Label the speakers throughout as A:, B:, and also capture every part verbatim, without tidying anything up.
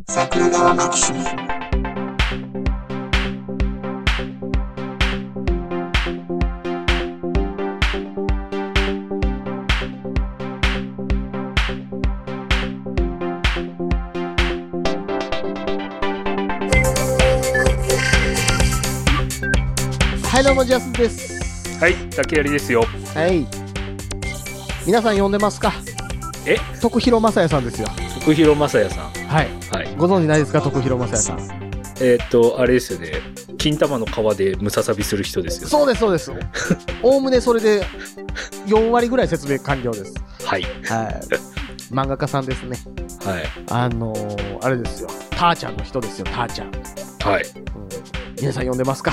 A: 桜川マキシム。
B: はい、どうもジャスです。
C: はい、竹槍ですよ。
B: はい。皆さん呼んでますか？
C: え？
B: 徳弘正也さんですよ。
C: 徳弘正也さん。
B: はい。はい。ご存知ないですか、徳弘正也さん。
C: えー、っと、あれですよね。金玉の皮でムササビする人ですよね。
B: そうです、そうです。おおむねそれでよん割ぐらい説明完了です。
C: はい。
B: はい。漫画家さんですね。
C: はい。
B: あのー、あれですよ。ターちゃんの人ですよ、ターちゃん。
C: はい。
B: うん、皆さん呼んでますか？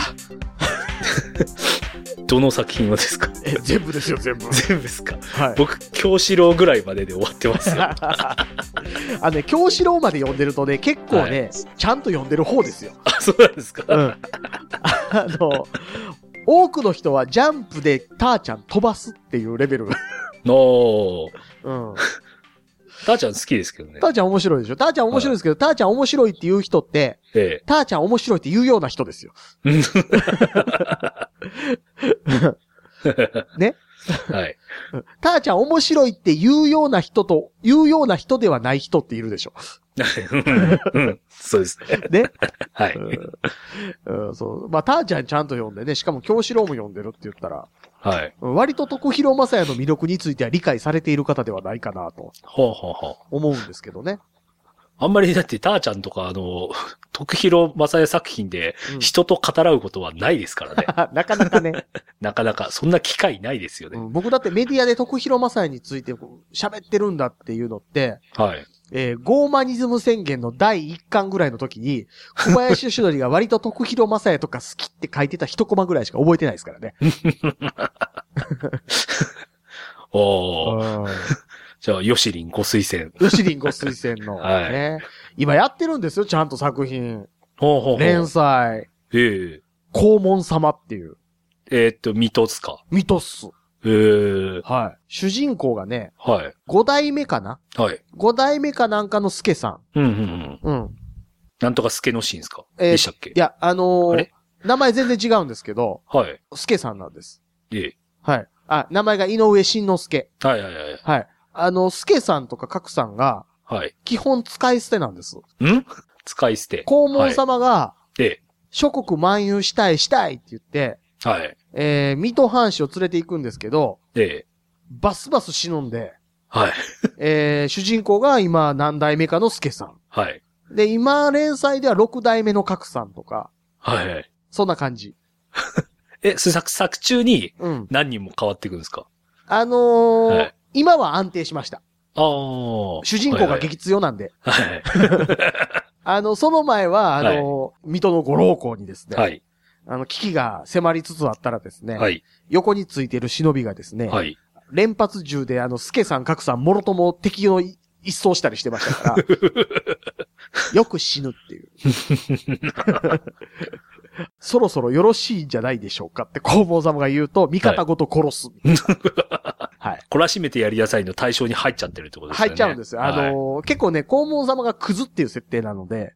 C: どの作品をですか？
B: え、全部ですよ、全部。
C: 全部ですか？
B: はい。
C: 僕、京志郎ぐらいまでで終わってますよ。
B: あのね、京志郎まで読んでるとね、結構ね、はい、ちゃんと読んでる方ですよ。
C: あ、そうなんですか？うん。
B: あの、多くの人はジャンプでターちゃん飛ばすっていうレベル。
C: の
B: うん。
C: ターちゃん好きですけどね。
B: ターちゃん面白いでしょ。ターちゃん面白いですけど、はい、ターちゃん面白いって言う人って、ええ、ターちゃん面白いって言うような人ですよ。ね。
C: はい。
B: ターちゃん面白いって言うような人と、言うような人ではない人っているでしょ。
C: うん、そうですね。
B: ね。はい、うんうん。そう。まあ、ターちゃんちゃんと読んでね、しかも京志郎も読んでるって言ったら、はい。割と徳弘正也の魅力については理解されている方ではないかなと。
C: ほうほうほう。
B: 思うんですけどね。
C: あんまりだってターちゃんとかあの、徳弘正也作品で人と語らうことはないですからね。
B: うん、なかなかね。
C: なかなか、そんな機会ないですよね。
B: うん、僕だってメディアで徳弘正也について喋ってるんだっていうのって、はい。えー、ゴーマニズム宣言のだいいっかんぐらいの時に、小林義則が割と徳弘正也とか好きって書いてた一コマぐらいしか覚えてないですからね。
C: おー。じゃあ、ヨシリンご推薦。
B: ヨシリンご推薦の、ね。はい。今やってるんですよ、ちゃんと作品。ほうほうほう。連載。ええ。黄門様っていう。
C: えー、っと、ミトスか。
B: ミトス。
C: えー、
B: はい。主人公がね、
C: はい。
B: 五代目かな？はい。五代目かなんかの助さん。
C: うんうんうん。うん。なんとか助のシーンですか？えー、でしたっけ？
B: いや、あのー、あれ？名前全然違うんですけど、はい。助さんなんです。ええ。はい。あ、名前が井上慎之介。はいはいはい。はい。あの、助さんとか角さんが、はい。基本使い捨てなんです。
C: ん？使い捨て。
B: 黄門様が、はい、ええ。諸国漫遊したいしたいって言って、はい。えー、水戸藩士を連れて行くんですけど、ええ。バスバス死ぬんで、はい。えー、主人公が今何代目かの助さん。はい。で、今連載ではろく代目の角さんとか、はい。そんな感じ。
C: え、作、作中に何人も変わっていくんですか？
B: うん、あのー、はい、今は安定しました。
C: ああ。
B: 主人公が激強なんで。はい。はい、あの、その前は、あのー、はい、水戸の五老公にですね。はい。あの、危機が迫りつつあったらですね。はい。横についている忍びがですね。はい。連発銃で、あの、助さん、角さん、もろとも敵を一掃したりしてましたから。よく死ぬっていう。そろそろよろしいんじゃないでしょうかって黄門様が言うと、味方ごと殺す。
C: はい。懲らしめてやりなさいの対象に入っちゃってるってことですね。
B: 入っちゃうんですよ。あのーはい、結構ね、黄門様がクズっていう設定なので。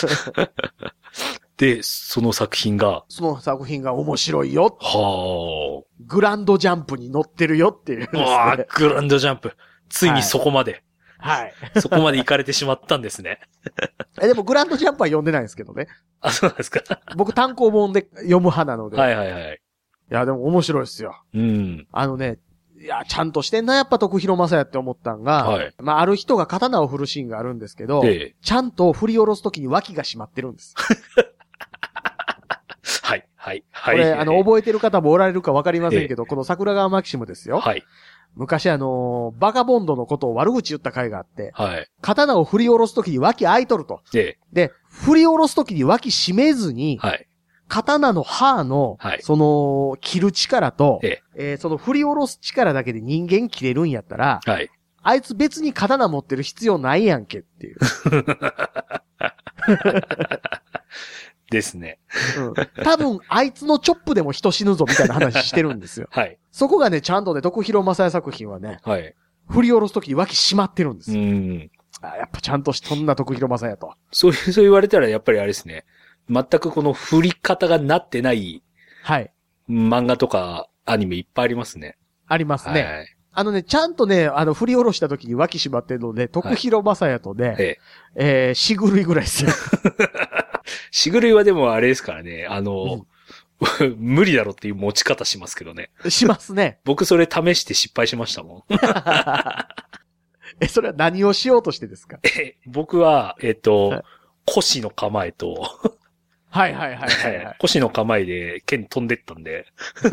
C: で、その作品が。
B: その作品が面白いよ。
C: はあ。
B: グランドジャンプに乗ってるよっていうですね。
C: ああ、グランドジャンプ。ついにそこまで。
B: はい。
C: そこまで行かれてしまったんですね。
B: え、でもグランドジャンプは読んでないんですけどね。
C: あ、そうなんですか。
B: 僕単行本で読む派なので。
C: はいはいはい。
B: いや、でも面白いですよ。うん。あのね、いや、ちゃんとしてんな、やっぱ徳弘正也って思ったんが、はい。まあ、ある人が刀を振るシーンがあるんですけど、ええ、ちゃんと振り下ろすときに脇が締まってるんです。
C: はい、はい、はい。
B: これ、あの、覚えてる方もおられるかわかりませんけど、ええ、この桜川マキシムですよ。はい。昔あのー、バカボンドのことを悪口言った回があって、はい。刀を振り下ろすときに脇開いとると。ええ。で、振り下ろすときに脇締めずに、はい。刀の刃の、はい。その、切る力と、ええ。えー、その振り下ろす力だけで人間切れるんやったら、はい。あいつ別に刀持ってる必要ないやんけっていう。
C: ですね。
B: うん。多分、あいつのチョップでも人死ぬぞみたいな話してるんですよ。はい。そこがね、ちゃんとね、徳弘正也作品はね、はい。振り下ろすときに脇締まってるんですよ。うん。 あ、やっぱちゃんとしとんな徳弘正也と。
C: そういう、そう言われたらやっぱりあれですね。全くこの振り方がなってない。
B: はい。
C: 漫画とかアニメいっぱいありますね。
B: ありますね。はい。あのね、ちゃんとね、あの、振り下ろした時に脇縛ってるので、徳弘正也とね、はい、ええー、しぐるいぐらいですよ。
C: しぐるいはでもあれですからね、あの、うん、無理だろっていう持ち方しますけどね。
B: しますね。
C: 僕それ試して失敗しましたもん。
B: え、それは何をしようとしてですか？
C: え、僕は、えっと、はい、腰の構えと、
B: はいはいはいはい、はい。
C: 腰の構えで剣飛んでったんで。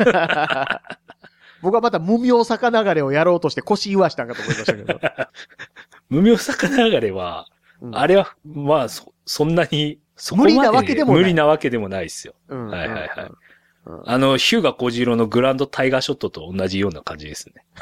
B: 僕はまた無名坂流れをやろうとして腰言わしたんかと思いましたけど。
C: 無名坂流れは、うん、あれは、まあ、そ、そんなに、そこまで、
B: 無理なわけでもない。
C: 無理なわけでもないですよ。うん、はいはいはい。うん、あの、ヒューガ小次郎のグランドタイガーショットと同じような感じですね。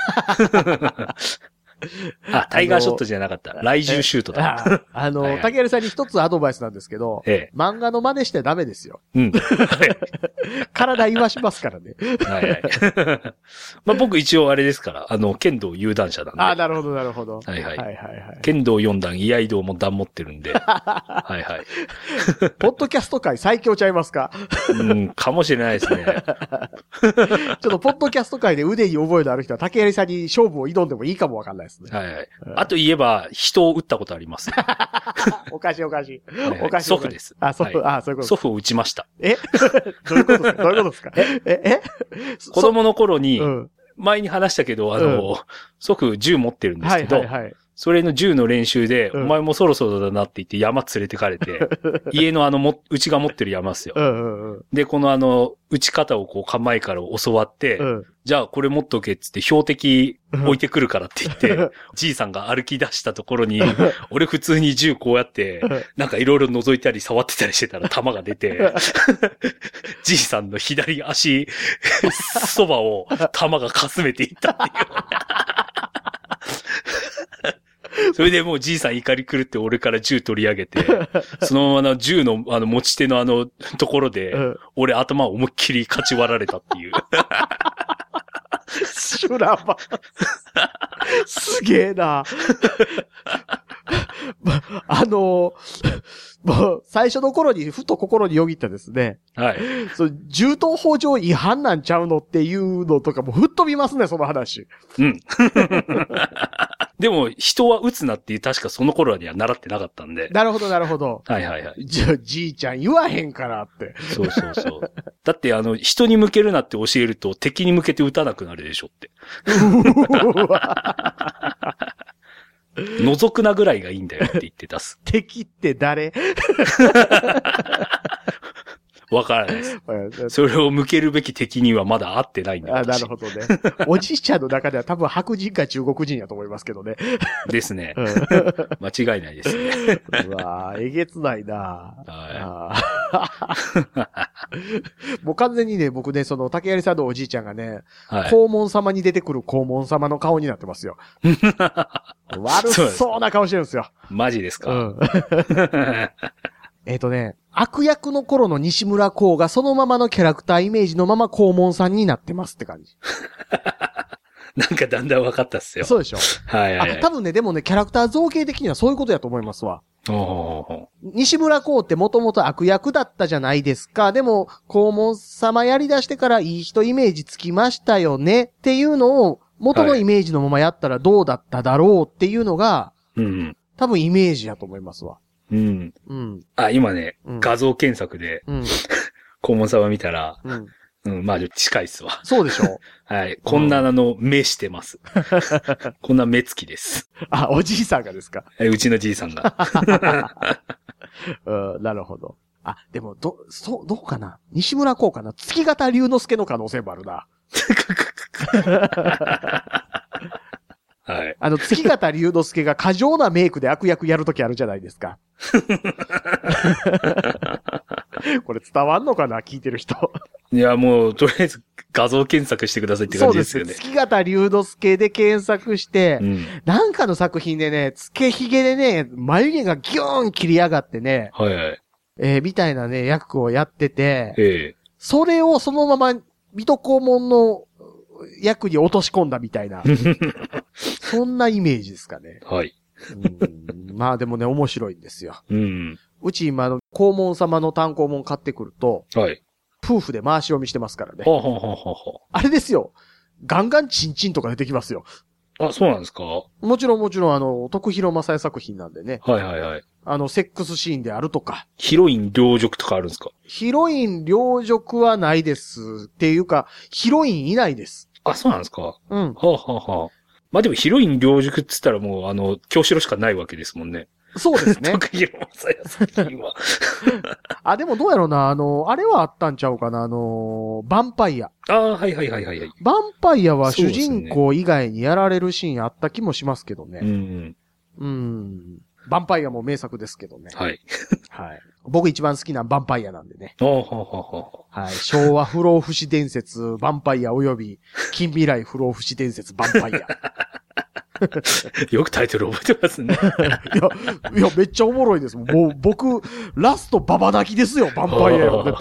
C: あ、タイガーショットじゃなかった。雷獣シュートだ。
B: あ, あの、はいはい、竹原さんに一つアドバイスなんですけど、ええ、漫画の真似してダメですよ。うん。体言わしますからね。はいはい。
C: まあ僕一応あれですから、あの、剣道有段者なんで。
B: あ、なるほどなるほど。
C: はいはい。はいはいはい、剣道よん段、居合道も段持ってるんで。はいはい。
B: ポッドキャスト界最強ちゃいますか？
C: うん、かもしれないですね。
B: ちょっとポッドキャスト界で腕に覚えのある人は竹原さんに勝負を挑んでもいいかもわかんないですね。
C: はいはい。あと言えば、人を撃ったことあります。
B: おかしいおかしい。
C: はいはい、おかしい。祖父です。
B: あ、祖父、はい、あ、そういうこと。
C: 祖父を撃ちました。
B: えどういうことですかどういうことですかえええ
C: 子供の頃に、前に話したけど、あの、うん、祖父銃持ってるんですけど、はいはいはい、それの銃の練習で、うん、お前もそろそろだなって言って山連れてかれて、家のあのも、うちが持ってる山っすよ。うんうんうん、で、このあの、撃ち方をこう構えから教わって、うん、じゃあこれ持っとけっつって標的置いてくるからって言って、うん、じいさんが歩き出したところに、俺普通に銃こうやって、なんかいろいろ覗いたり触ってたりしてたら弾が出て、じいさんの左足そばを弾がかすめていったっていう。それでもうじいさん怒り狂って俺から銃取り上げて、そのままの銃のあの持ち手のあのところで、俺頭を思いっきりかち割られたっていう。
B: 修羅場。すげえな。あの、もう最初の頃にふと心によぎったですね。はい。そう、銃刀法上違反なんちゃうのっていうのとかも吹っ飛びますね、その話。うん。
C: でも、人は撃つなっていう確かその頃には習ってなかったんで。
B: なるほど、なるほど。
C: はいはいはい。
B: じゃ、じいちゃん言わへんからって。
C: そうそうそう。だってあの、人に向けるなって教えると敵に向けて撃たなくなるでしょって。うわ覗くなぐらいがいいんだよって言ってたす。
B: 敵って誰？
C: わからないです。それを向けるべき敵にはまだ会ってないんだよ。
B: あ、なるほどね。おじいちゃんの中では多分白人か中国人やと思いますけどね。
C: ですね。間違いないですね。
B: うわぁ、えげつないなぁ。はい、もう完全にね、僕ね、その竹槍さんのおじいちゃんがね、はい、黄門様に出てくる黄門様の顔になってますよ。悪そうな顔してるんですよ。
C: マジですか？うん。
B: えっとね、悪役の頃の西村光がそのままのキャラクターイメージのまま黄門さんになってますって感じ。
C: なんかだんだん分かったっすよ。
B: そうでしょ。
C: はいはい、はい。
B: あ、多分ね、でもね、キャラクター造形的にはそういうことやと思いますわ。お西村光ってもともと悪役だったじゃないですか。でも、黄門様やり出してからいい人イメージつきましたよねっていうのを、元のイメージのままやったらどうだっただろうっていうのが、はい、うん、多分イメージやと思いますわ。
C: うん。うん。あ、今ね、うん、画像検索で、うん、黄門様見たら、うん、うん、まあ近いっすわ。
B: そうでしょ
C: はい。こんなあの、目してます。こんな目つきです。
B: あ、おじいさんがですか？
C: うちのじいさんが。
B: うん、なるほど。あ、でも、ど、そう、どうかな？西村光かな？月形龍之介の可能性もあるな。はい。あの、月形龍之介が過剰なメイクで悪役やるときあるじゃないですか。これ伝わんのかな聞いてる人。
C: いや、もう、とりあえず画像検索してくださいって感じですよね。
B: そうです。月形龍之介で検索して、うん、なんかの作品でね、つけひげでね、眉毛がギューン切り上がってね、はいはい。えー、みたいなね、役をやってて、ええ、それをそのまま、水戸黄門の役に落とし込んだみたいな。そんなイメージですかね。
C: はい。
B: うん、まあでもね、面白いんですよ。
C: うん。
B: うち今の黄門様の単行本買ってくると、
C: はい。
B: 夫婦で回し読みしてますからね。
C: はははは
B: あれですよ。ガンガンチンチンとか出てきますよ。
C: あ、そうなんですか？
B: もちろんもちろんあの、徳弘正也作品なんでね。
C: はいはいはい。
B: あの、セックスシーンであるとか。
C: ヒロイン両辱とかあるんですか？
B: ヒロイン両辱はないです。っていうか、ヒロインいないです。
C: あ、そうなんですか？
B: うん。は
C: あ、はあはあ。まあでもヒロイン両辱って言ったらもうあの、京城しかないわけですもんね。
B: そうですね。
C: 徳弘正也作品は。
B: あ、でもどうやろうな、あの、あれはあったんちゃうかな、あの、ヴァンパイア。
C: ああ、はいはいはいはい。ヴァン
B: パイアは主人公以外にやられるシーンあった気もしますけどね。
C: うん。
B: うん。ヴァンパイアも名作ですけどね。
C: はい。
B: はい。僕一番好きなヴァンパイアなんでね。
C: ああ、はあは
B: あ。はい。昭和不老不死伝説、ヴァンパイア及び近未来不老不死伝説、ヴァンパイア。
C: よくタイトル覚えてますね。
B: いや、いや、めっちゃおもろいです。もう、僕、ラストババ泣きですよ、ヴァンパイアよ、だって。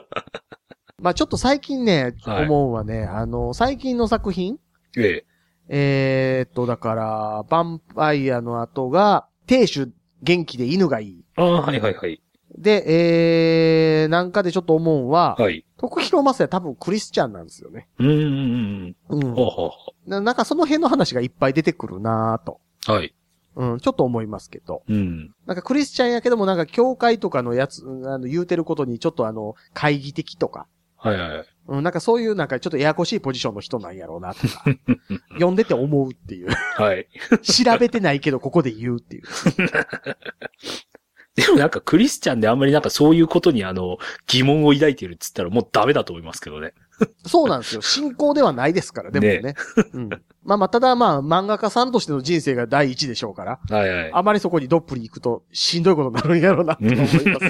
B: まあちょっと最近ね、はい、思うはね、あの、最近の作品
C: え
B: え。えー、っと、だから、ヴァンパイアの後が、亭主元気で犬がいい。
C: ああ、はいはいはい。
B: で、えー、なんかでちょっと思うは、はい。徳弘正也多分クリスチャンなんですよね。
C: うーん。うん。ほうほうほ
B: う。なんかその辺の話がいっぱい出てくるなぁと。
C: はい。
B: うん、ちょっと思いますけど。
C: うん。
B: なんかクリスチャンやけどもなんか教会とかのやつ、あの言うてることにちょっとあの、懐疑的とか。
C: はいはい。
B: うん、なんかそういうなんかちょっとややこしいポジションの人なんやろうなとか。読んでて思うっていう。
C: はい。
B: 調べてないけどここで言うっていう。
C: でもなんかクリスチャンであんまりなんかそういうことにあの疑問を抱いているっつったらもうダメだと思いますけどね。
B: そうなんですよ。信仰ではないですから、でもね。ねうん。まあまあ、ただまあ、漫画家さんとしての人生が第一でしょうから。
C: はいはい。
B: あまりそこにどっぷり行くとしんどいことになるんやろうなって思いますけど。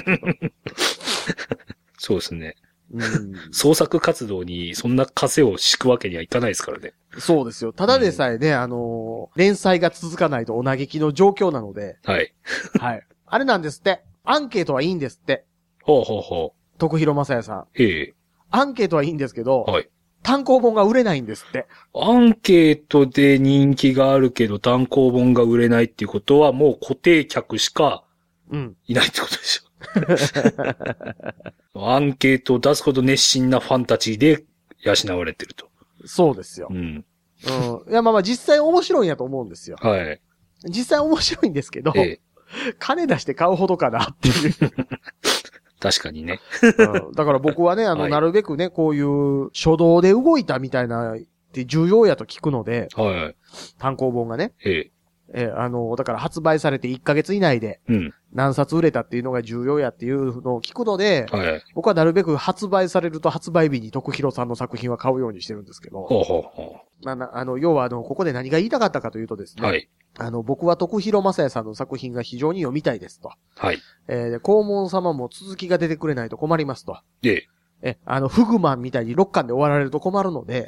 C: そうですね。
B: うん、
C: 創作活動にそんな枷を敷くわけにはいかないですからね。
B: そうですよ。ただでさえね、うん、あのー、連載が続かないとお嘆きの状況なので。
C: はい。
B: はい。あれなんですって。アンケートはいいんですって。
C: ほうほうほう。
B: 徳弘正也さん。
C: ええ。
B: アンケートはいいんですけど。
C: はい。
B: 単行本が売れないんですって。
C: アンケートで人気があるけど単行本が売れないっていうことはもう固定客しかいないってことでしょ。うん、アンケートを出すほど熱心なファンたちで養われてると。
B: そうですよ。
C: うん。
B: うん。いや、まあまあ実際面白いんやと思うんですよ。
C: はい。
B: 実際面白いんですけど、ええ、金出して買うほどかなっていう。
C: 確かにね、
B: うん。だから僕はね、あの、はい、なるべくね、こういう初動で動いたみたいなって重要やと聞くので、
C: はい。
B: 単行本がね。
C: ええ。
B: えー、あの、だから発売されていっかげつ以内で、何冊売れたっていうのが重要やっていうのを聞くので、
C: はい、
B: 僕はなるべく発売されると発売日に徳弘さんの作品は買うようにしてるんですけど、
C: ほうほうほう。
B: まあ、あの、要はあの、ここで何が言いたかったかというとですね、
C: はい。
B: あの、僕は徳弘正也さんの作品が非常に読みたいですと。
C: はい。
B: えー、黄門様も続きが出てくれないと困りますと。
C: ええ。
B: え、あの、フグマンみたいにろっかんで終わられると困るので、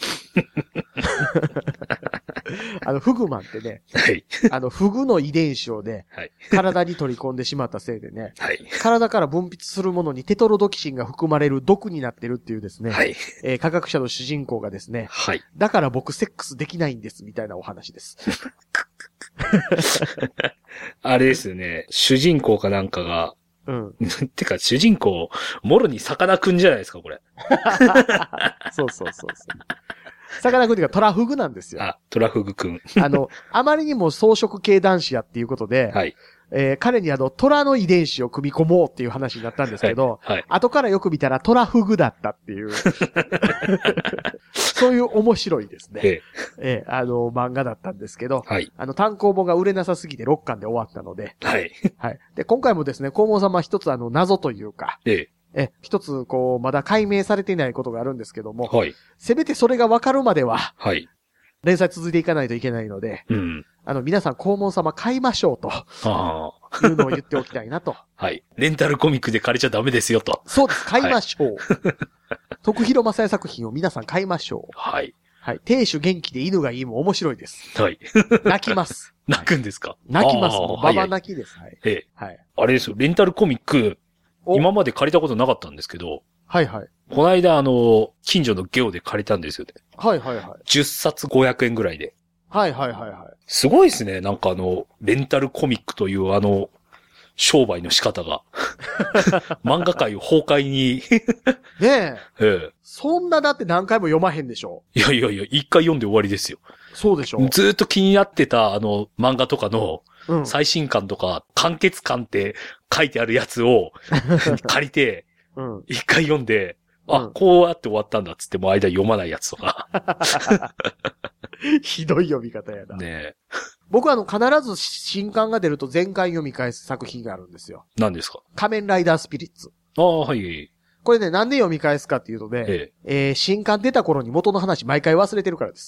B: あの、フグマンってね、
C: はい。
B: あの、フグの遺伝子をね、
C: はい、
B: 体に取り込んでしまったせいでね、
C: はい、
B: 体から分泌するものにテトロドキシンが含まれる毒になってるっていうですね、
C: はい、
B: えー、科学者の主人公がですね、
C: はい、
B: だから僕セックスできないんですみたいなお話です。
C: あれですよね、主人公かなんかが、
B: うん。
C: てか、主人公、もろにさかなクンじゃないですか、これ。
B: そうそうそうそう。さかなクンっていうかトラフグなんですよ。
C: あ、トラフグくん。
B: あの、あまりにも草食系男子やっていうことで、
C: はい。
B: えー、彼にあの、トラの遺伝子を組み込もうっていう話になったんですけど、
C: はい。はい、
B: 後からよく見たらトラフグだったっていう。そういう面白いですね。ええ。えー、あの、漫画だったんですけど、
C: はい。
B: あの、単行本が売れなさすぎてろっかんで終わったので、
C: はい。
B: はい。で、今回もですね、黄門様一つあの、謎というか、
C: ええ。
B: え、一つ、こう、まだ解明されていないことがあるんですけども、
C: はい。
B: せめてそれが分かるまでは、
C: はい。
B: 連載続いていかないといけないので、
C: うん。
B: あの、皆さん、黄門様買いましょうと。
C: ああ。
B: いうのを言っておきたいなと。
C: はい。レンタルコミックで借りちゃダメですよと。
B: そうです。買いましょう。はい、徳弘正也作品を皆さん買いましょう。
C: はい。
B: はい。亭主元気で犬がいいも面白いです。
C: はい。
B: 泣きます。
C: 泣くんですか？
B: 泣きます。もうババ泣きです。はい。
C: ええ。はい。あれですよ、レンタルコミック、今まで借りたことなかったんですけど、
B: はいはい。
C: この間、あの、近所のゲオで借りたんですよね。
B: はいはいはい。
C: じゅっさつごひゃくえんぐらいで。
B: はいはいはいはい。
C: すごいですね。なんかあの、レンタルコミックというあの、商売の仕方が。漫画界を崩壊に。
B: ねえ。
C: ええ。
B: そんなだって何回も読まへんでしょ。
C: いやいやいや、一回読んで終わりですよ。
B: そうでしょ。
C: ずーっと気になってたあの、漫画とかの、最新刊とか、完結刊って書いてあるやつを借りて、一回読んで、うん、あ、こうやって終わったんだっつっても間読まないやつとか。
B: ひどい読み方やな。
C: ねえ。
B: 僕はあの、必ず新刊が出ると全巻読み返す作品があるんですよ。
C: 何ですか？
B: 仮面ライダースピリッツ。
C: ああ、はい。
B: これね、なんで読み返すかっていうとね、えええー、新刊出た頃に元の話毎回忘れてるからです。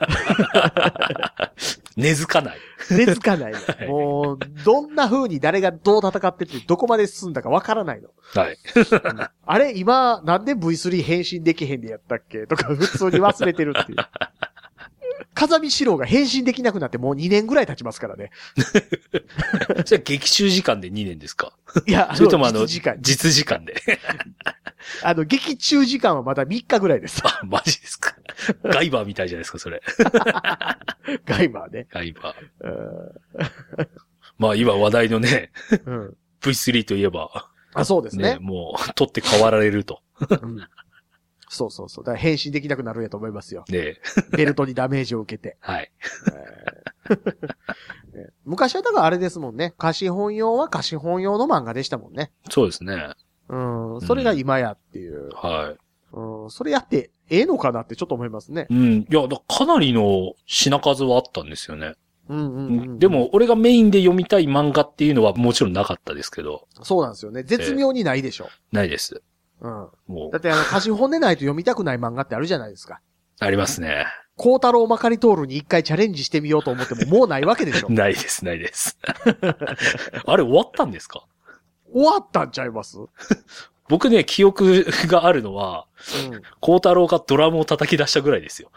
C: 根付かない。
B: 根付かないの。はい、もう、どんな風に誰がどう戦ってて、どこまで進んだかわからないの。
C: はい。
B: あれ、今、なんで ブイスリー 変身できへんでやったっけとか普通に忘れてるっていう。風見四郎が変身できなくなってもうにねんぐらい経ちますからね。
C: じゃあ劇中時間でにねんですか？
B: いや、
C: それともあの、
B: 実時間。
C: 実時間で。
B: あの、劇中時間はまだみっかぐらいです。
C: あ、マジですか。ガイバーみたいじゃないですか、それ。
B: ガイバーね。
C: ガイバー。まあ今話題のね、うん、ブイスリー といえば。
B: あ、そうですね。
C: ねもう、取って変わられると。うん
B: そうそうそう。だから変身できなくなるんやと思いますよ。
C: ねえ。
B: ベルトにダメージを受けて。
C: はい。
B: えーね、昔はだからあれですもんね。貸本用は貸本用の漫画でしたもんね。
C: そうですね。
B: うん。それが今やっていう。
C: うん、はい。
B: うん。それやってええのかなってちょっと思いますね。
C: うん。いや、だかなりの品数はあったんですよね。
B: うんうんうんうん、
C: でも、俺がメインで読みたい漫画っていうのはもちろんなかったですけど。
B: そうなんですよね。絶妙にないでしょ。
C: えー、ないです。
B: うん。もうだってあの、貸本でないと読みたくない漫画ってあるじゃないですか。
C: ありますね。
B: 孝太郎まかり通るに一回チャレンジしてみようと思ってももうないわけでしょ。
C: ないです、ないです。あれ終わったんですか？
B: 終わったんちゃいます？
C: 僕ね、記憶があるのは、孝、うん、太郎がドラムを叩き出したぐらいですよ。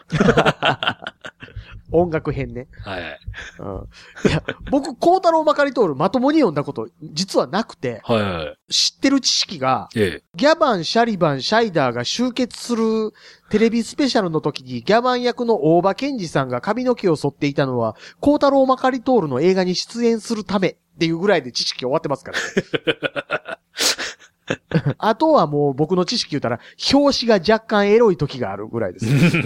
B: 音楽編ね。
C: はい。
B: うん、いや、僕、孝太郎まかり通るまともに読んだこと、実はなくて、
C: はいはい、
B: 知ってる知識が、
C: ええ、
B: ギャバン、シャリバン、シャイダーが集結するテレビスペシャルの時に、ギャバン役の大場健二さんが髪の毛を剃っていたのは、孝太郎まかり通るの映画に出演するためっていうぐらいで知識終わってますから、ね。あとはもう僕の知識言ったら、表紙が若干エロい時があるぐらいです。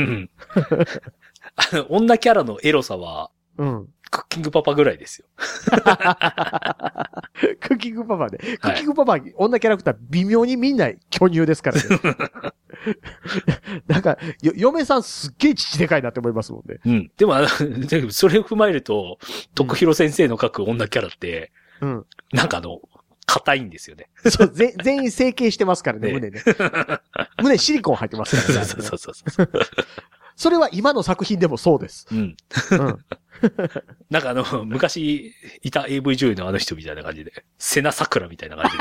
C: あの、女キャラのエロさは、
B: うん。
C: クッキングパパぐらいですよ。
B: クッキングパパで。クッキングパパ、はい、女キャラクター微妙にみんな巨乳ですからね。なんか、嫁さんすっげえ父でかいなって思いますもんね。
C: うん。でも、それを踏まえると、徳弘先生の描く女キャラって、うん。なんかあの、硬いんですよね。
B: そう、ぜ全員成形してますからね、ね胸ね。胸シリコン入ってますからね。
C: そうそうそうそう。
B: それは今の作品でもそうです。
C: うん。うん、なんかあの、昔いた エーブイ 女優のあの人みたいな感じで、セナサクラみたいな感じ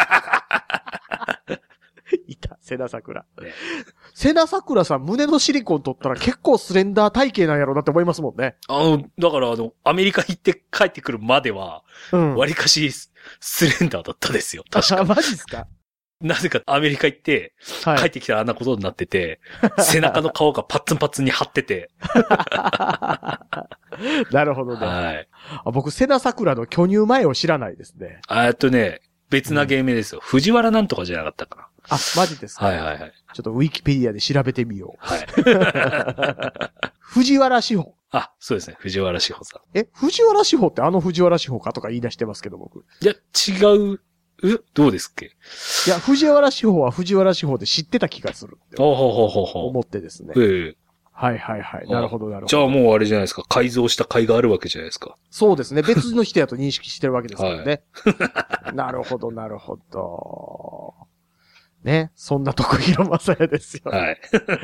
B: で。いた、セナサクラ。ね、セナサクラさん、胸のシリコン取ったら結構スレンダー体型なんやろうなって思いますもんね。
C: あの、だからあの、アメリカ行って帰ってくるまでは、うん、割かしスレンダーだったですよ。確か。
B: あ、マジっすか？
C: なぜかアメリカ行って、はい、帰ってきたらあんなことになってて、背中の皮がパッツンパッツンに張ってて。
B: なるほどね。
C: はい。
B: あ、僕、セナサクラの巨乳前を知らないですね。
C: あっとね、別な芸名ですよ、うん。藤原なんとかじゃなかったかな。
B: あ、マジですか？
C: はいはいはい。
B: ちょっとウィキペディアで調べてみよう。
C: はい。
B: 藤原志保。
C: あ、そうですね。藤原志保さん。
B: え、藤原志保ってあの藤原志保かとか言い出してますけど、僕。
C: いや、違う。えどうですっけ？
B: いや、藤原志保は藤原志保で知ってた気がするって。
C: ほうほうほうほうほう。
B: 思ってですね。
C: ええ。
B: はいはいはい。なるほどなるほど。
C: じゃあもうあれじゃないですか。改造した甲斐があるわけじゃないですか。
B: そうですね。別の人やと認識してるわけですからね。はい、なるほどなるほど。ね。そんな徳弘正也ですよ。
C: はい。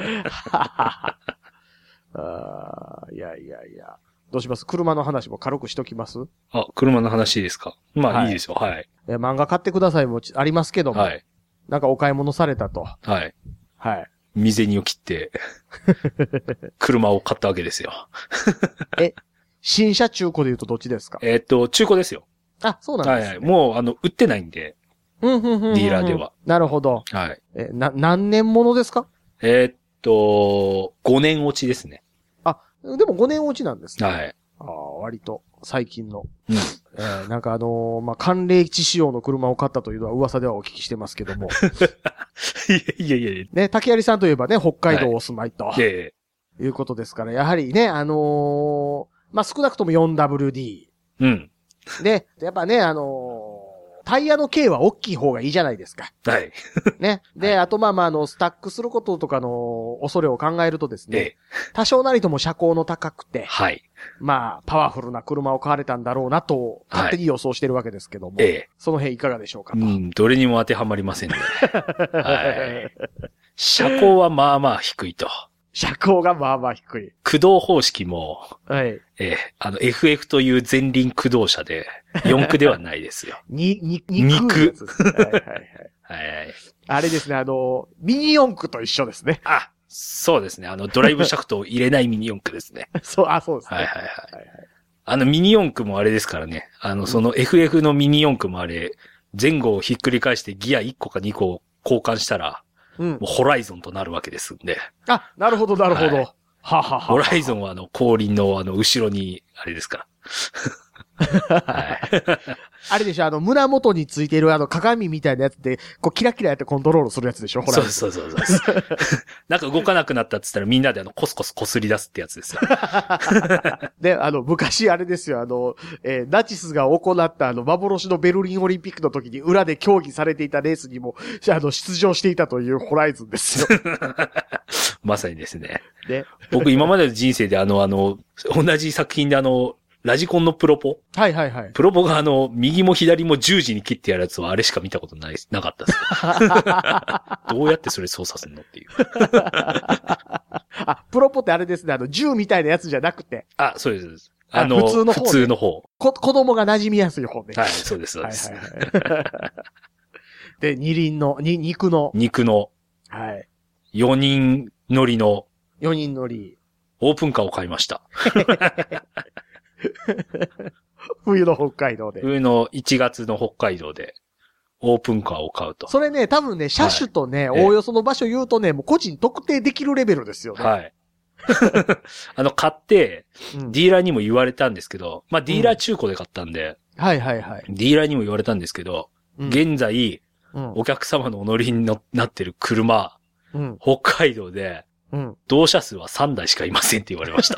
B: あいやいやいや。どうします？車の話も軽くしときます？
C: あ、車の話ですか？まあ、はい、いいですよ。はい。
B: え、漫画買ってくださいもありますけども。はい。なんかお買い物されたと。
C: はい。
B: はい。
C: 身銭を切って、車を買ったわけですよ。
B: え、新車中古で言うとどっちですか？
C: えー、っと、中古ですよ。
B: あ、そうなんですね。
C: はいはい。もう、あの、売ってないんで。
B: うん、うん、うん。
C: ディーラーでは。
B: なるほど。
C: はい。
B: え、な、何年ものですか？
C: えー、っと、ごねん落ちですね。
B: あ、 でもごねん落ちなんですね。
C: はい。
B: ああ、割と、最近の。
C: うん。
B: えー、なんかあのー、まあ、寒冷地仕様の車を買ったというのは噂ではお聞きしてますけども。
C: いやいやいや。
B: ね、竹槍さんといえばね、北海道お住まいと。はい。
C: え
B: え。いうことですから、やはりね、あのー、まあ、少なくとも フォーダブリューディー。
C: うん。
B: で、やっぱね、あのー、タイヤの径は大きい方がいいじゃないですか。
C: はい。
B: ね。で、はい、あとまあまあ、あの、スタックすることとかの恐れを考えるとですね、ええ、多少なりとも車高の高くて、
C: はい。
B: まあ、パワフルな車を買われたんだろうなと、勝手に予想してるわけですけども、はい、ええ、その辺いかがでしょうかと。
C: うん、どれにも当てはまりませんね。はい。車高はまあまあ低いと。
B: 車高がまあまあ低い。
C: 駆動方式も、
B: はい。
C: えー、あの エフエフ という前輪駆動車で、よん駆ではないですよ。
B: に、に、
C: 肉。
B: はいはいはい。
C: はい。
B: あれですね、あの、ミニ四駆と一緒ですね。
C: あ、そうですね。あの、ドライブシャフトを入れないミニ四駆ですね。
B: そう、あ、そうですね。
C: はいはいはい。はいはい、あの、ミニ四駆もあれですからね。あの、その エフエフ のミニ四駆もあれ、前後をひっくり返してギアいっこかにこ交換したら、うん、もうホライゾンとなるわけですんで。
B: あ、なるほど、なるほど。はい、ははは。
C: ホライゾンはあの、後輪のあの、後ろに、あれですから。はい、
B: あれでしょ、あの、胸元についてるあの、鏡みたいなやつで、こう、キラキラやってコントロールするやつでしょ、ホライゾン。
C: そうそうそうそう。なんか動かなくなったって言ったらみんなであの、コスコス擦り出すってやつですよ。
B: で、あの、昔あれですよ、あの、えー、ナチスが行ったあの、幻のベルリンオリンピックの時に裏で競技されていたレースにも、あの、出場していたというホライゾンですよ。
C: まさにですね。
B: で、
C: 僕今までの人生であの、あの、同じ作品であの、ラジコンのプロポ
B: はいはいはい。
C: プロポがあの、右も左も十字に切ってやるやつはあれしか見たことない、なかったです。どうやってそれ操作するのっていう。
B: あ、プロポってあれですね、あの、銃みたいなやつじゃなくて。
C: あ、そうです。あの、普通の方、ね。普通の方。
B: こ、子供が馴染みやすい方ね。
C: はい、そうです、そうです。はいはいはい、
B: で、二輪の、に、肉の。
C: 肉の。
B: はい。
C: 四人乗りの。
B: 四人乗り。
C: オープンカーを買いました。
B: 冬の北海道で。
C: 冬のいちがつの北海道で、オープンカーを買うと。
B: それね、多分ね、車種とね、はい、おおよその場所言うとね、もう個人特定できるレベルですよね。
C: はい。あの、買って、ディーラーにも言われたんですけど、まあ、ディーラー中古で買ったんで、
B: うん、はいはいはい。
C: ディーラーにも言われたんですけど、うん、現在、うん、お客様のお乗りになってる車、うん、北海道で、うん、同車数はさんだいしかいませんって言われました。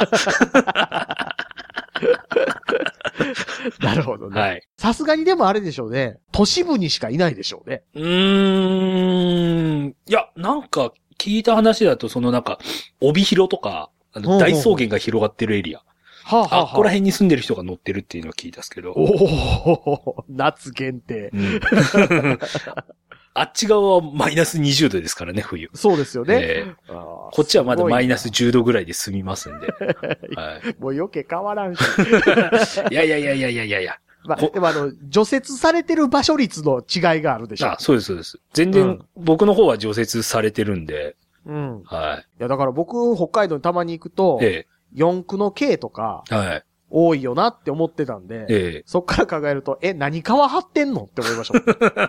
B: なるほどね。
C: はい。
B: さすがにでもあれでしょうね。都市部にしかいないでしょうね。
C: うーん。いや、なんか聞いた話だと、そのなんか、帯広とか、あの大草原が広がってるエリア。はあはあ、あ、ここら辺に住んでる人が乗ってるっていうのを聞いたんですけど。
B: おお、夏限定。うん
C: あっち側はマイナスにじゅうどですからね、冬。
B: そうですよね。
C: えー、こっちはまだマイナスじゅうどぐらいで済みますんで。
B: はい、もう余計変わらんし。
C: いやいやいやいやいやいやいや。
B: まあ、でもあの、除雪されてる場所率の違いがあるでしょ。
C: あ、そうですそうです。全然、うん、僕の方は除雪されてるんで。
B: うん。
C: はい。
B: いや、だから僕、北海道にたまに行くと、ええ、四駆の軽とか、はい。多いよなって思ってたんで、ええ、そっから考えると、え、何川張ってんのって思いました。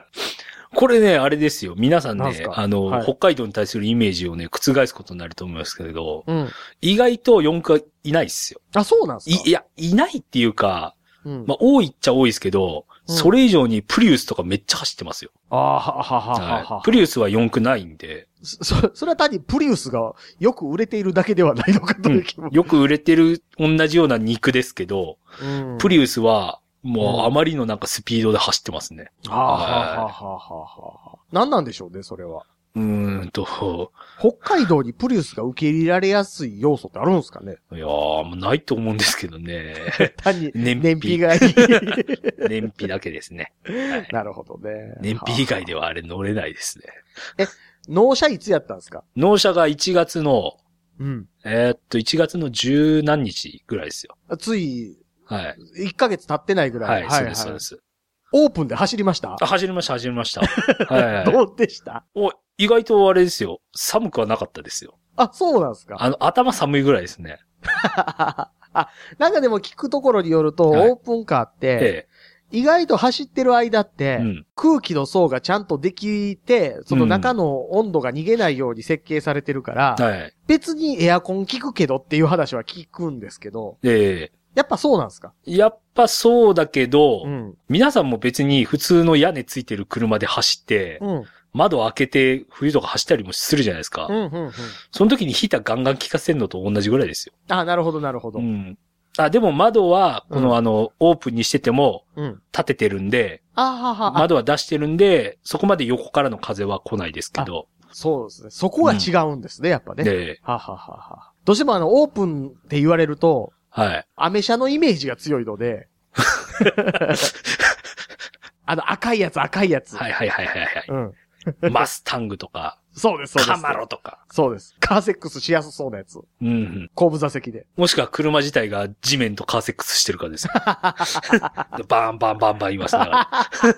C: これね、あれですよ。皆さんね、あの、はい、北海道に対するイメージをね、覆すことになると思いますけれど、うん、意外と四駆はいないっすよ。
B: あ、そうなんですか？
C: い、いや、いないっていうか、うん、まあ、多いっちゃ多いですけど、うん、それ以上にプリウスとかめっちゃ走ってますよ。
B: ああ、ははははは。
C: プリウスは四駆ないんで。
B: そ、それは単にプリウスがよく売れているだけではないのかという気も、
C: うん。よく売れてる同じような肉ですけど、うん、プリウスは、もう、あまりのなんかスピードで走ってますね。
B: はあ、はあ、はあ、はあ、はあ。何なんでしょうね、それは。
C: うーんと。
B: 北海道にプリウスが受け入れられやすい要素ってあるんですかね？
C: いやー、もうないと思うんですけどね。
B: 単に、燃費。燃費がいい。
C: 燃費だけですね。
B: はい、なるほどね。
C: 燃費以外ではあれ乗れないですね。
B: え、納車いつやったんですか？
C: 納車がいちがつの、
B: うん。
C: えー、っと、いちがつの十何日ぐらいですよ。
B: つい、
C: はい。
B: いっかげつ経ってないぐらい。
C: はい、そうです、そうです。
B: オープンで走りました？
C: あ、走りました、走りました。はい。
B: どうでした？
C: お、意外とあれですよ。寒くはなかったですよ。
B: あ、そうなんですか？
C: あの、頭寒いぐらいですね。
B: あ、なんかでも聞くところによると、はい、オープンカーって、ええ、 意外と走ってる間って、うん、空気の層がちゃんとできて、その中の温度が逃げないように設計されてるから、うんはい、別にエアコン効くけどっていう話は聞くんですけど、えー、やっぱそうなんですか？
C: やっぱそうだけど、うん、皆さんも別に普通の屋根ついてる車で走って、うん、窓開けて冬とか走ったりもするじゃないですか。うんうんうん、その時にヒーターガンガン効かせるのと同じぐらいですよ。
B: あ、なるほどなるほど。
C: うんあ、でも窓は、このあの、オープンにしてても、立ててるんで、うん、あはは窓は出してるんで、そこまで横からの風は来ないですけど。
B: そうですね。そこが違うんですね、うん、やっぱね。で、はははは。どうしてもあの、オープンって言われると、はい。アメ車のイメージが強いので、あの、赤いやつ、赤いやつ。
C: はいはいはいはいはい。うん。マスタングとか。
B: そうです、そうです。
C: カマロとか。
B: そうです。カーセックスしやすそうなやつ。うん、うん。後部座席で。
C: もしくは車自体が地面とカーセックスしてるかです。バンバンバンバン言いますながら。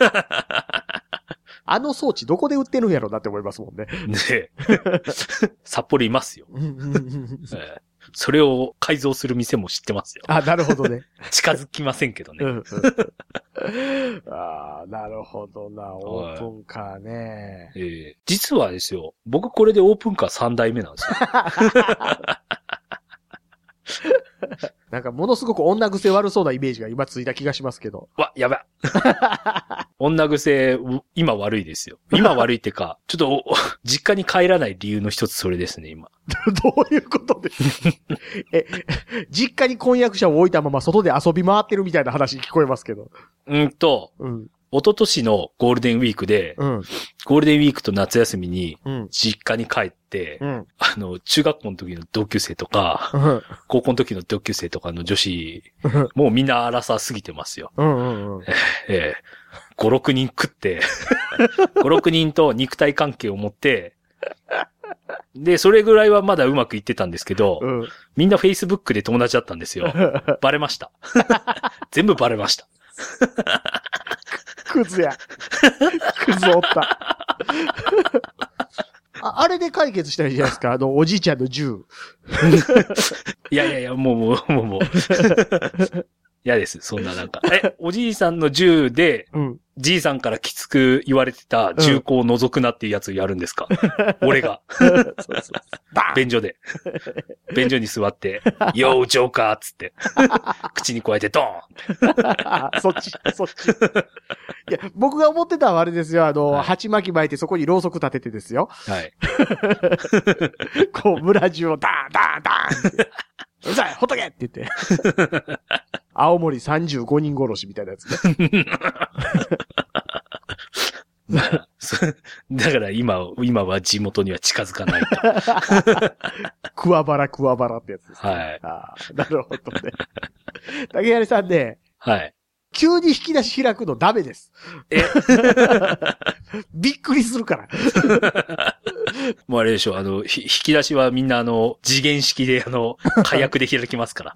B: あの装置どこで売ってるんやろなって思いますもんね。ねえ。
C: 札幌いますよ。うんうんうん、えーそれを改造する店も知ってますよ。
B: あ、なるほどね。
C: 近づきませんけどね。うんうん、
B: ああ、なるほどな。オープンカーね。
C: ええー、実はですよ、僕これでオープンカーさんだいめなんですよ。
B: なんかものすごく女癖悪そうなイメージが今ついた気がしますけど。
C: わ、やば女癖、今悪いですよ。今悪いってか、ちょっと、実家に帰らない理由の一つそれですね、今。
B: どういうことですえ、実家に婚約者を置いたまま外で遊び回ってるみたいな話聞こえますけど。
C: うんと、うん。一昨年のゴールデンウィークで、うん、ゴールデンウィークと夏休みに、実家に帰って、うん、あの、中学校の時の同級生とか、うん、高校の時の同級生とかの女子、もうみんな荒さすぎてますよ。うんうんうん、えー、ご、ろくにん食って、ご、ろくにんと肉体関係を持って、で、それぐらいはまだうまくいってたんですけど、うん、みんな Facebook で友達だったんですよ。バレました。全部バレました。
B: クズや。クズおった。あ, あれで解決したらいいじゃないですか。あの、おじいちゃんの銃。
C: いやいやいや、もうもう、もうもう。嫌です、そんななんか。え、おじいさんの銃で、うん、じいさんからきつく言われてた銃口を覗くなっていうやつやるんですか、うん、俺が。そうそうそう便所で。便所に座って、ヨージョーカーっつって。口に加えてドーン
B: そっち、そっち。いや、僕が思ってたのはあれですよ。あの、はい、鉢巻き巻いてそこにろうそく立ててですよ。はい。こう、村中をダーン、ダーン、ダーンって。うるさいほっとけって言って。青森さんじゅうごにん殺しみたいなやつね。
C: まあ、だから今、今は地元には近づかないと。
B: 桑原桑原ってやつですね。はい。ああ、なるほどね。竹谷さんね。はい。急に引き出し開くのダメです。えびっくりするから。
C: もうあれでしょ、あの、引き出しはみんなあの、次元式であの、火薬で開きますから。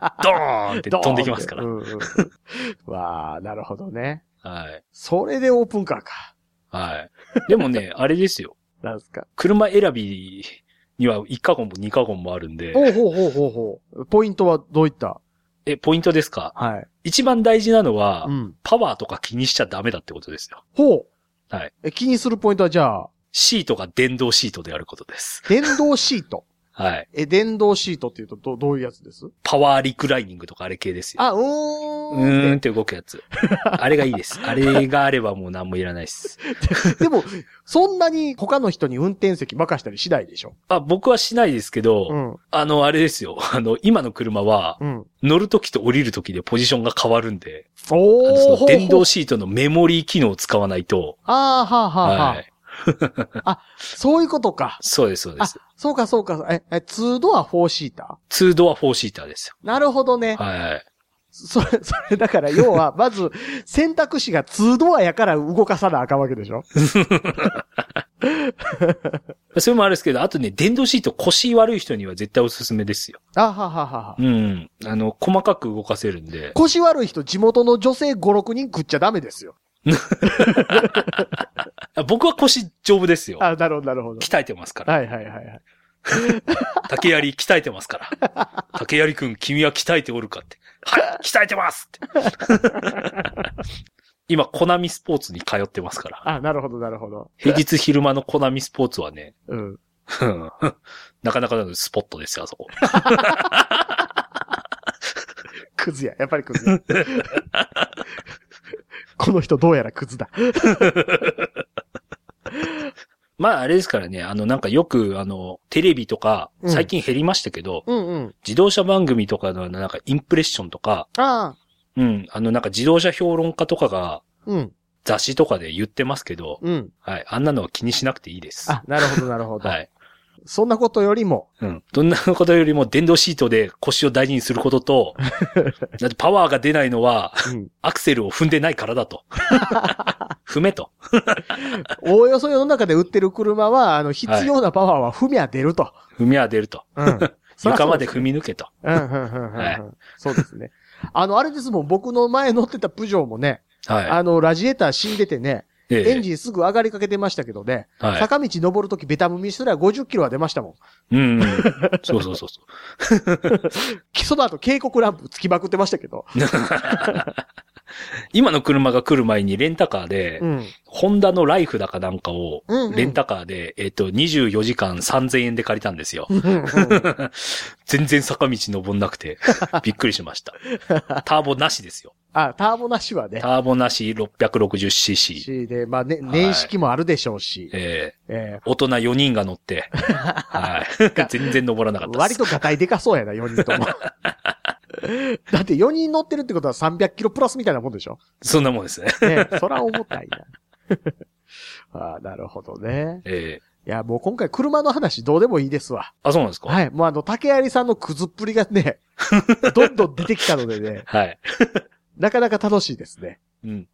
C: ドーンって飛んできますから。うんうん、
B: わあ、なるほどね。はい。それでオープンカーか。
C: はい。でもね、あれですよ。
B: なんすか。
C: 車選びにはいっかごんもにかごんもあるんで。
B: ほうほうほうほうほう。ポイントはどういった
C: え、ポイントですか？はい。一番大事なのは、うん、パワーとか気にしちゃダメだってことですよ。
B: ほう。はい。え、気にするポイントはじゃあ
C: シートが電動シートであることです。
B: 電動シート
C: はい。
B: え、電動シートって言うとど、どういうやつです？
C: パワーリクライニングとかあれ系ですよ。
B: あ、うーん。
C: うーんって動くやつ。あれがいいです。あれがあればもう何もいらないです。
B: でも、そんなに他の人に運転席任したりしないでしょ？
C: あ、僕はしないですけど、うん、あの、あれですよ。あの、今の車は、うん、乗るときと降りるときでポジションが変わるんで、おー。その電動シートのメモリー機能を使わないと。
B: あー、はあ、はあ、はあ。はいあ、そういうことか。
C: そうです、そうです。
B: あ、そうか、そうか。え、え、ツードアフォーシーター？
C: ツードアフォーシーターですよ。
B: なるほどね。
C: はい。
B: それ、それだから要は、まず、選択肢がツードアやから動かさなあかんわけでしょ
C: それもあるんですけど、あとね、電動シート腰悪い人には絶対おすすめですよ。
B: あははは。
C: うん。あの、細かく動かせるんで。
B: 腰悪い人、地元の女性ご、ろくにん食っちゃダメですよ。
C: 僕は腰丈夫ですよ。
B: あ、なるほど、なるほど。
C: 鍛えてますから。
B: はいはいはいはい。
C: 竹槍鍛えてますから。竹槍くん、君は鍛えておるかって。はい、鍛えてますって。今、コナミスポーツに通ってますから。
B: あ、なるほど、なるほど。
C: 平日昼間のコナミスポーツはね、
B: うん。
C: なかなかのスポットですよ、あそこ。
B: クズや、やっぱりクズや。この人どうやらクズだ。
C: まああれですからね、あのなんかよくあのテレビとか最近減りましたけど、
B: うんうんうん、
C: 自動車番組とかのなんかインプレッションとか、
B: あ
C: うん、あのなんか自動車評論家とかが、
B: うん、
C: 雑誌とかで言ってますけど、
B: うん、
C: はい、あんなのは気にしなくていいです。
B: あ、なるほどなるほど。
C: はい。
B: そんなことよりも。
C: うん。どんなことよりも電動シートで腰を大事にすることと、だってパワーが出ないのは、うん、アクセルを踏んでないからだと。踏めと。
B: おおよそ世の中で売ってる車は、あの、必要なパワーは踏みゃ出ると。はい、
C: 踏みゃ出ると。うん、床まで踏み抜けと。
B: うんうんうんうんはい、そうですね。あの、あれですもん、僕の前乗ってたプジョーもね、はい、あの、ラジエーター死んでてね、ええ、エンジンすぐ上がりかけてましたけどね。はい、坂道登るときベタ踏みしたらごじゅっキロは出ましたもん。うん、うん。
C: そうそうそうそう。
B: 基礎だと警告ランプつきまくってましたけど。
C: 今の車が来る前にレンタカーで、うん、ホンダのライフだかなんかを、レンタカーで、うんうん、えっと、にじゅうよじかんさんぜんえんで借りたんですよ。全然坂道登んなくて、びっくりしました。ターボなしですよ。
B: あ、ターボなしはね。
C: ターボなし ろっぴゃくろくじゅうシーシー。
B: で、まあね、年式もあるでしょうし。
C: はい、えー、えー、大人よにんが乗って、はい。全然登らなかったです。
B: 割とガタイでかそうやな、よにんとも。だってよにん乗ってるってことはさんびゃくキロプラスみたいなもんでしょ？
C: そんなもんですね。
B: ねそら重たいな。ああ、なるほどね。ええー。いや、もう今回車の話どうでもいいですわ。
C: あ、そうなんですか？
B: はい。もうあの、竹槍さんのくずっぷりがね、どんどん出てきたのでね。
C: はい。
B: なかなか楽しいですね。
C: うん。うん、い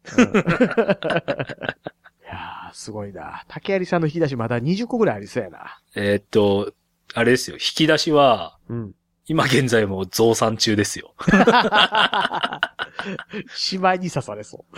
B: やー、すごいな。竹槍さんの引き出しまだにじゅっこぐらいありそうやな。
C: えー、っと、あれですよ。引き出しは、うん。今現在も増産中ですよ。
B: しまいに刺されそう。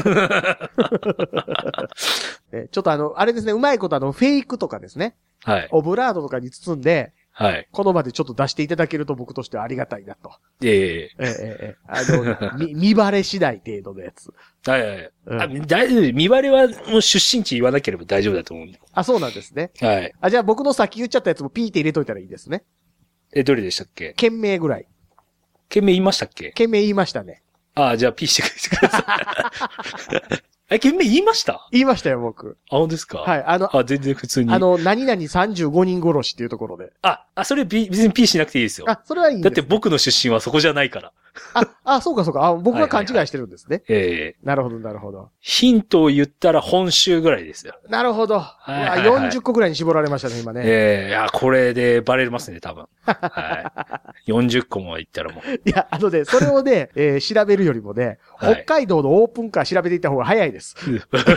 B: えちょっとあの、あれですね、うまいことあの、フェイクとかですね。
C: はい。
B: オブラードとかに包んで、
C: はい。
B: この場でちょっと出していただけると僕としてはありがたいなと。
C: ええ
B: ええええあの、み、見バレ次第程度のやつ。
C: はいはい。うん、あ、大丈夫。見バレはもう出身地言わなければ大丈夫だと思うんで。
B: あ、そうなんですね。
C: はい。
B: あ、じゃあ僕のさっき言っちゃったやつもピーって入れといたらいいですね。
C: え、どれでしたっけ？
B: 県名ぐらい。
C: 県名言いましたっけ？
B: 県名言いましたね。
C: ああ、じゃあピーしてください。え、県名言いました？
B: 言いましたよ、僕。
C: あ、本当ですか？
B: はい。あの、
C: あ、全然普通に。
B: あの、何々さんじゅうごにん殺しっていうところで。
C: あ、あ、それ別に P しなくていいですよ。
B: あ、それはいいんです。
C: だって僕の出身はそこじゃないから。
B: あ、あ、そうかそうか。あ、僕が勘違いしてるんですね。
C: はいはいはい、ええー。
B: なるほど、なるほど。
C: ヒントを言ったら本州ぐらいですよ。
B: なるほど。はいはいはい、よんじゅっこぐらいに絞られましたね、今ね。
C: ええー、いや、これでバレますね、多分。はい。よんじゅっこも言ったらもう。
B: いや、あのね、それをね、えー、調べるよりもね、はい、北海道のオープンカー調べていった方が早いです。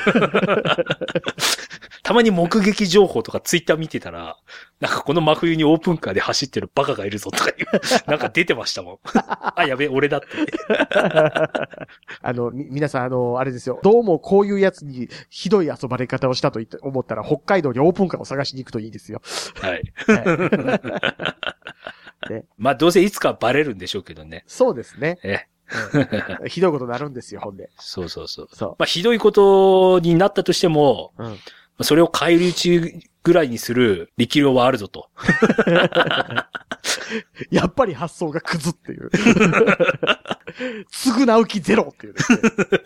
C: たまに目撃情報とかツイッター見てたら、なんかこの真冬にオープンカーで走ってるバカがいるぞとかいう、なんか出てましたもん。あ、やべえ、俺だって。
B: あの、み、皆さん、あの、あれですよ。どうもこういうやつにひどい遊ばれ方をしたと思ったら、北海道にオープンカーを探しに行くといいですよ。
C: はい。はい、ね、まあ、どうせいつかバレるんでしょうけどね。
B: そうですね。
C: え
B: うん、ひどいことになるんですよ、ほんで。
C: そうそうそう。そうまあ、ひどいことになったとしても、うん、それを返り討ちぐらいにする力量はあるぞと。
B: やっぱり発想がクズっていう。償う気ゼロっていうですね。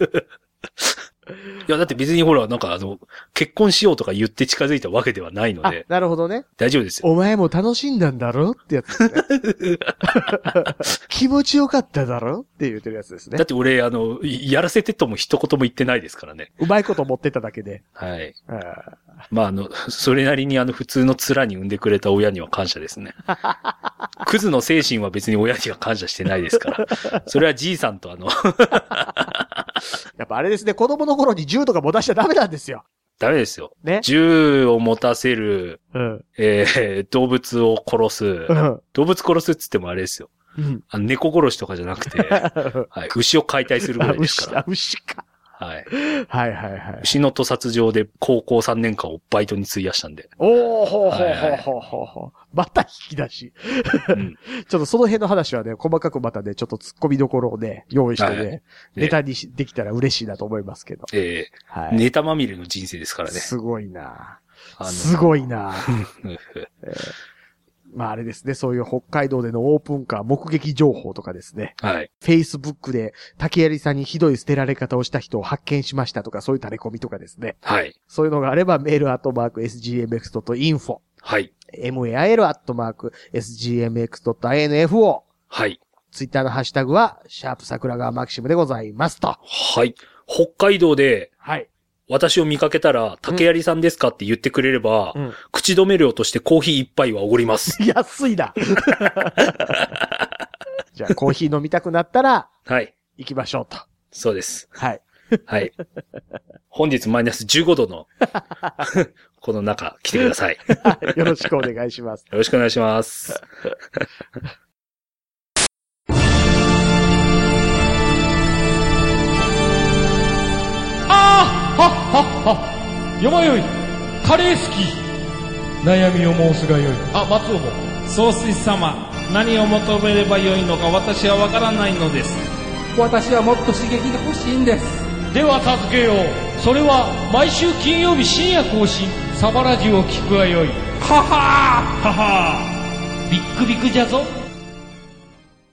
C: いや、だって別にほら、なんかあの、結婚しようとか言って近づいたわけではないので。
B: なるほどね。
C: 大丈夫ですよ。
B: お前も楽しんだんだろってやつですね。気持ちよかっただろって言ってるやつですね。
C: だって俺、あの、やらせてとも一言も言ってないですからね。
B: うまいこと持ってただけで。
C: はい。あまあ、あの、それなりにあの、普通の面に産んでくれた親には感謝ですね。クズの精神は別に親には感謝してないですから。それはじいさんとあの、
B: やっぱあれですね、子供の頃に銃とか持たしちゃダメなんですよ。
C: ダメですよ。
B: ね。
C: 銃を持たせる、
B: うん、
C: えー、動物を殺す、うん。動物殺すって言ってもあれですよ。うん、あの猫殺しとかじゃなくて、はい、牛を解体するぐらいですから。
B: 牛、牛か。
C: はい。
B: はいはいはい。
C: 牛の屠殺場で高校さんねんかんをバイトに費やしたんで。
B: おー、ほうほうほうほうほうほう。また引き出し。うん、ちょっとその辺の話はね、細かくまたね、ちょっと突っ込みどころをね、用意してね、はい、ネタにできたら嬉しいなと思いますけど。
C: ええー、はい。ネタまみれの人生ですからね。
B: すごいなすごいなえーまああれですね、そういう北海道でのオープンカー目撃情報とかですね。
C: はい。
B: Facebook で竹槍さんにひどい捨てられ方をした人を発見しましたとか、そういう垂れ込みとかですね。
C: はい。
B: そういうのがあればメールアットマーク エスジーエムエックスドットインフォ。
C: はい。
B: mail アットマーク エスジーエムエックスドットインフォ。
C: はい。
B: ツイッターのハッシュタグは、シャープ桜川マキシムでございますと。
C: はい。北海道で、
B: はい。
C: 私を見かけたら、竹槍さんですかって言ってくれれば、うん、口止め料としてコーヒー一杯はおごります。
B: 安いな。じゃあ、コーヒー飲みたくなったら、
C: はい。
B: 行きましょうと。
C: そうです。
B: はい。
C: はい。本日マイナスじゅうごどの、この中、来てください。
B: よろしくお願いします。
C: よろしくお願いします。
A: はっはっは。よまよい、カレー好き。悩みを申すがよい。あ、松尾も。
D: 総帥様、何を求めればよいのか私はわからないのです。
E: 私はもっと刺激が欲しいんです。
A: では助けよう。それは毎週金曜日深夜更新、サバラジュを聞くがよい。
D: ははーははー。ビックビックじゃぞ。